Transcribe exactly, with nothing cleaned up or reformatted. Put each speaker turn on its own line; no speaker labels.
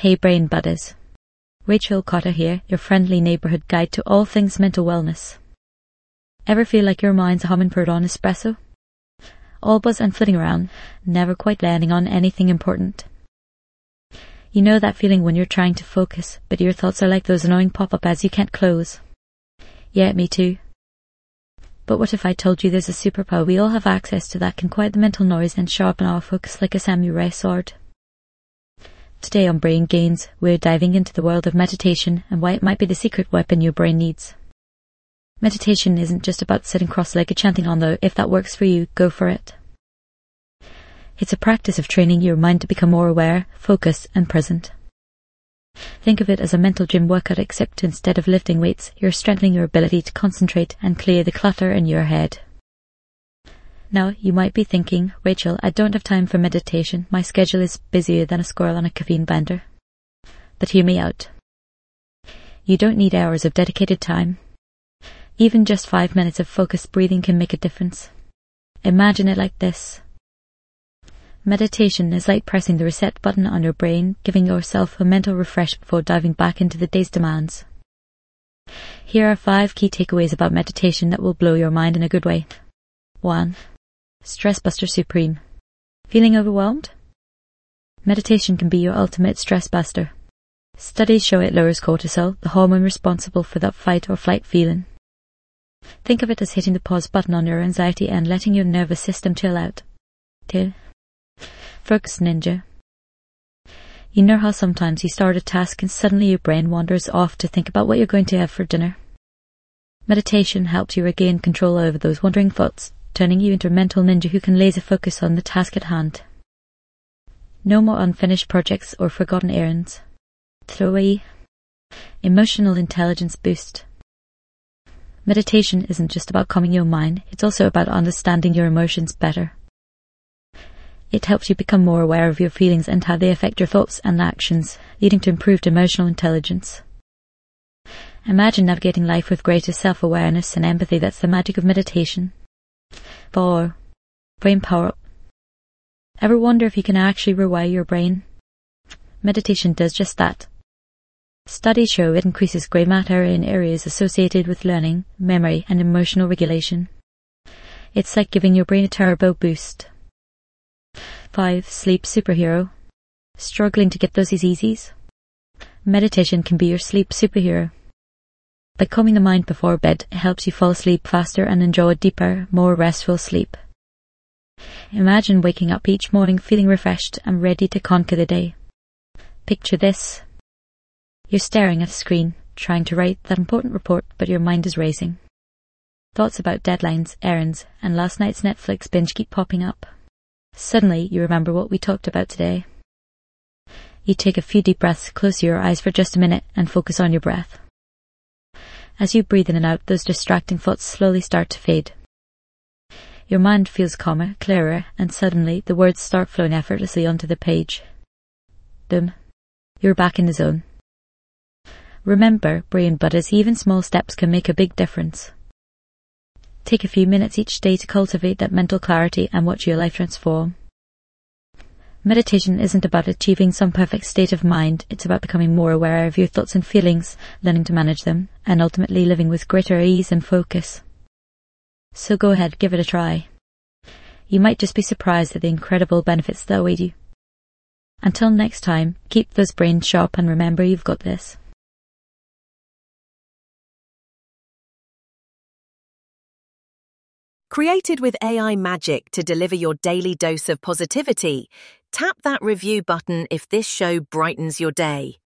Hey Brain Buddies. Rachel Cotter here, your friendly neighbourhood guide to all things mental wellness. Ever feel like your mind's a hummingbird on espresso? All buzz and flitting around, never quite landing on anything important. You know that feeling when you're trying to focus, but your thoughts are like those annoying pop-up ads you can't close. Yeah, me too. But what if I told you there's a superpower we all have access to that can quiet the mental noise and sharpen our focus like a samurai sword? Today on Brain Gains, we're diving into the world of meditation and why it might be the secret weapon your brain needs. Meditation isn't just about sitting cross-legged chanting on though. If that works for you, go for it. It's a practice of training your mind to become more aware, focused and present. Think of it as a mental gym workout, except instead of lifting weights, you're strengthening your ability to concentrate and clear the clutter in your head. Now, you might be thinking, Rachel, I don't have time for meditation. My schedule is busier than a squirrel on a caffeine blender. But hear me out. You don't need hours of dedicated time. Even just five minutes of focused breathing can make a difference. Imagine it like this. Meditation is like pressing the reset button on your brain, giving yourself a mental refresh before diving back into the day's demands. Here are five key takeaways about meditation that will blow your mind in a good way. one. Stress Buster Supreme. Feeling overwhelmed? Meditation can be your ultimate stress buster. Studies show it lowers cortisol, the hormone responsible for that fight or flight feeling. Think of it as hitting the pause button on your anxiety and letting your nervous system chill out. two. Focus Ninja. You know how sometimes you start a task and suddenly your brain wanders off to think about what you're going to have for dinner? Meditation helps you regain control over those wandering thoughts, turning you into a mental ninja who can laser focus on the task at hand. No more unfinished projects or forgotten errands. three. Emotional Intelligence Boost. Meditation isn't just about calming your mind, it's also about understanding your emotions better. It helps you become more aware of your feelings and how they affect your thoughts and actions, leading to improved emotional intelligence. Imagine navigating life with greater self-awareness and empathy. That's the magic of meditation. four. Brain Power Up. Ever wonder if you can actually rewire your brain? Meditation does just that. Studies show it increases grey matter in areas associated with learning, memory and emotional regulation. It's like giving your brain a turbo boost. five. Sleep Superhero. Struggling to get those easies? Meditation can be your sleep superhero. By calming the mind before bed, it helps you fall asleep faster and enjoy a deeper, more restful sleep. Imagine waking up each morning feeling refreshed and ready to conquer the day. Picture this. You're staring at a screen, trying to write that important report, but your mind is racing. Thoughts about deadlines, errands, and last night's Netflix binge keep popping up. Suddenly, you remember what we talked about today. You take a few deep breaths, close your eyes for just a minute, and focus on your breath. As you breathe in and out, those distracting thoughts slowly start to fade. Your mind feels calmer, clearer, and suddenly the words start flowing effortlessly onto the page. Boom. You're back in the zone. Remember, Brain Buddies, even small steps can make a big difference. Take a few minutes each day to cultivate that mental clarity and watch your life transform. Meditation isn't about achieving some perfect state of mind, it's about becoming more aware of your thoughts and feelings, learning to manage them, and ultimately living with greater ease and focus. So go ahead, give it a try. You might just be surprised at the incredible benefits that await you. Until next time, keep those brains sharp and remember you've got this.
Created with A I magic to deliver your daily dose of positivity, tap that review button if this show brightens your day.